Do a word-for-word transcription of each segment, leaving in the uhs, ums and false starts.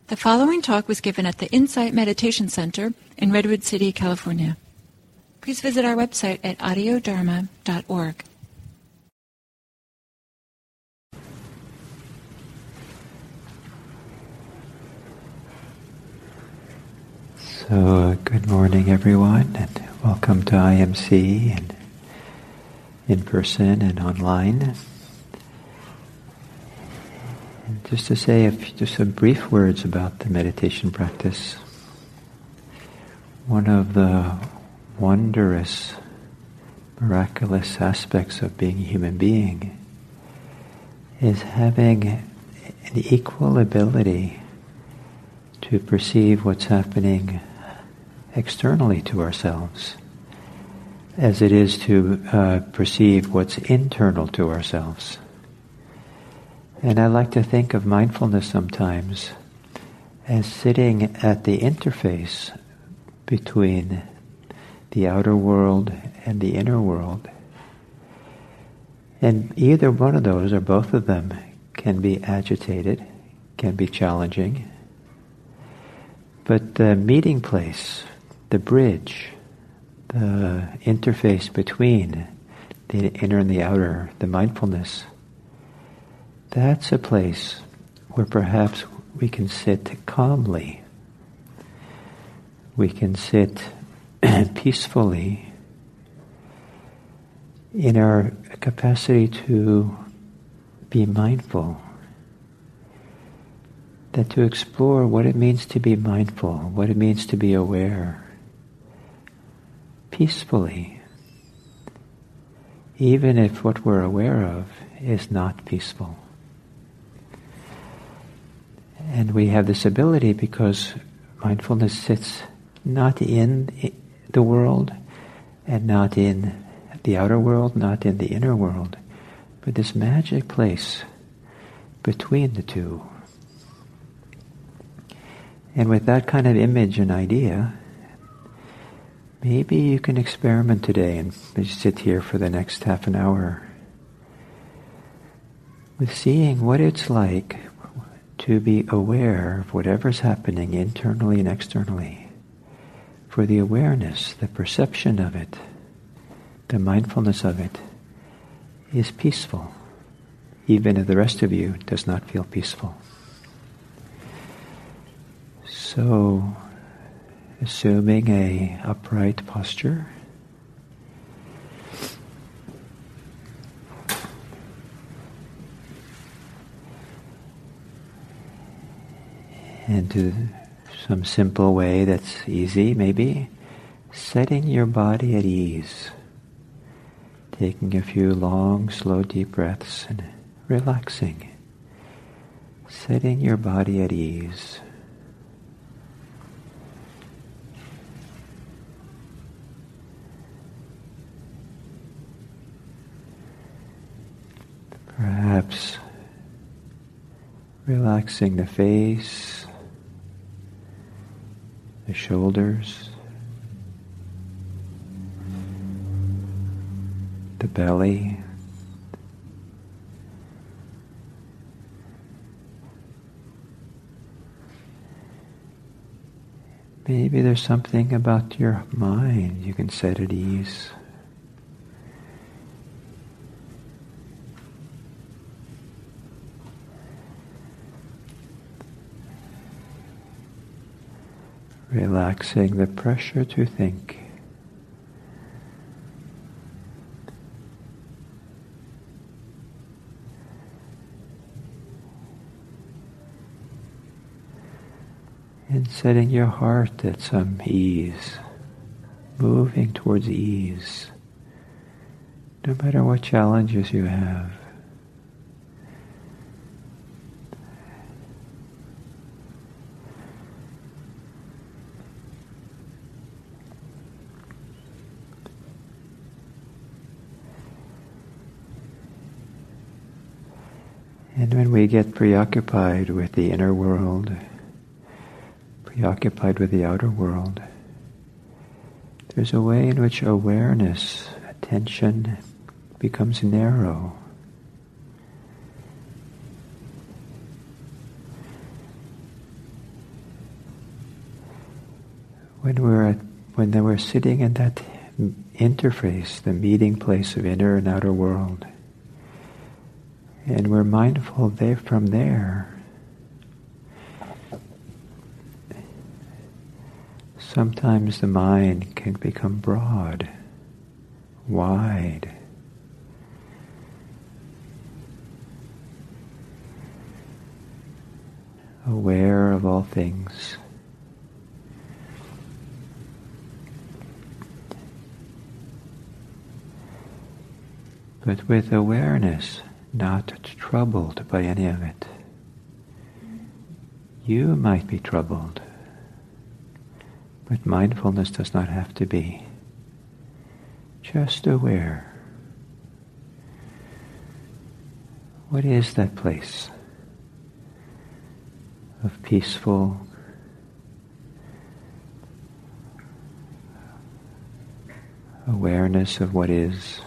The following talk was given at the Insight Meditation Center in Redwood City, California. Please visit our website at audio dharma dot org. So, uh, good morning everyone, and welcome to I M C, and in person and online. And just to say a few, just some brief words about the meditation practice. One of the wondrous, miraculous aspects of being a human being is having an equal ability to perceive what's happening externally to ourselves as it is to uh, perceive what's internal to ourselves. And I like to think of mindfulness sometimes as sitting at the interface between the outer world and the inner world. And either one of those, or both of them, can be agitated, can be challenging. But the meeting place, the bridge, the interface between the inner and the outer, the mindfulness, that's a place where perhaps we can sit calmly. We can sit peacefully in our capacity to be mindful. That to explore what it means to be mindful, what it means to be aware, peacefully, even if what we're aware of is not peaceful. And we have this ability because mindfulness sits not in the world and not in the outer world, not in the inner world, but this magic place between the two. And with that kind of image and idea, maybe you can experiment today and just sit here for the next half an hour with seeing what it's like to be aware of whatever's happening internally and externally. For the awareness, the perception of it, the mindfulness of it is peaceful, even if the rest of you does not feel peaceful. So, assuming a upright posture, and to some simple way that's easy, maybe setting your body at ease, taking a few long, slow, deep breaths and relaxing, setting your body at ease. Perhaps relaxing the face, the shoulders, the belly, maybe there's something about your mind you can set at ease. Relaxing the pressure to think. And setting your heart at some ease, moving towards ease, no matter what challenges you have. And when we get preoccupied with the inner world, preoccupied with the outer world, there's a way in which awareness, attention, becomes narrow. when we're at, when we're sitting in that interface, the meeting place of inner and outer world, and we're mindful there from there, sometimes the mind can become broad, wide, aware of all things. But with awareness, not troubled by any of it. You might be troubled, but mindfulness does not have to be. Just aware. What is that place of peaceful, awareness of what is?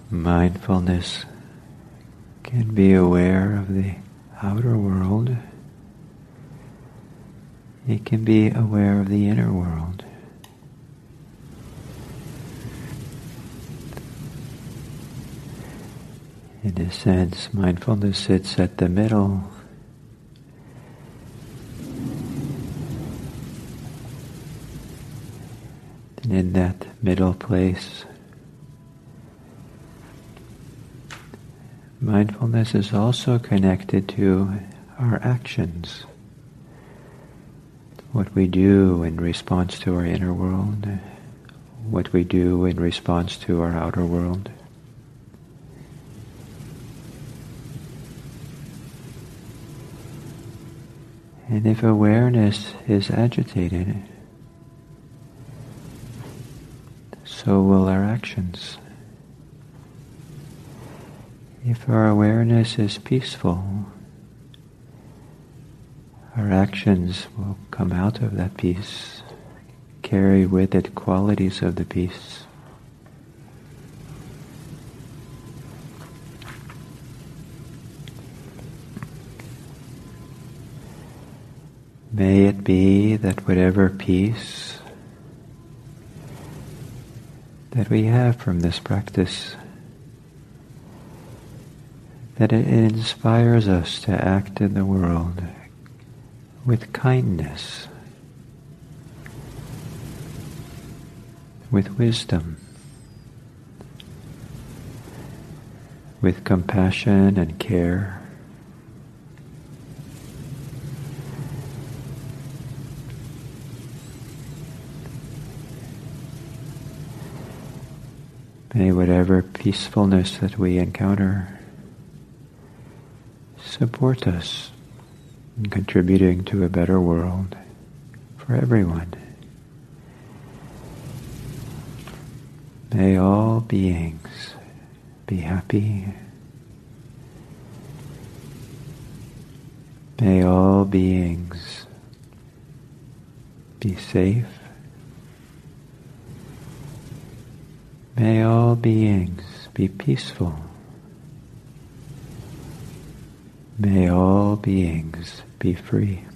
Mindfulness can be aware of the outer world. It can be aware of the inner world. In a sense, mindfulness sits at the middle. And in that middle place, mindfulness is also connected to our actions, what we do in response to our inner world, what we do in response to our outer world. And if awareness is agitated, so will our actions. If our awareness is peaceful, our actions will come out of that peace, carry with it qualities of the peace. May it be that whatever peace that we have from this practice, that it inspires us to act in the world with kindness, with wisdom, with compassion and care. May whatever peacefulness that we encounter support us in contributing to a better world for everyone. May all beings be happy. May all beings be safe. May all beings be peaceful. May all beings be free.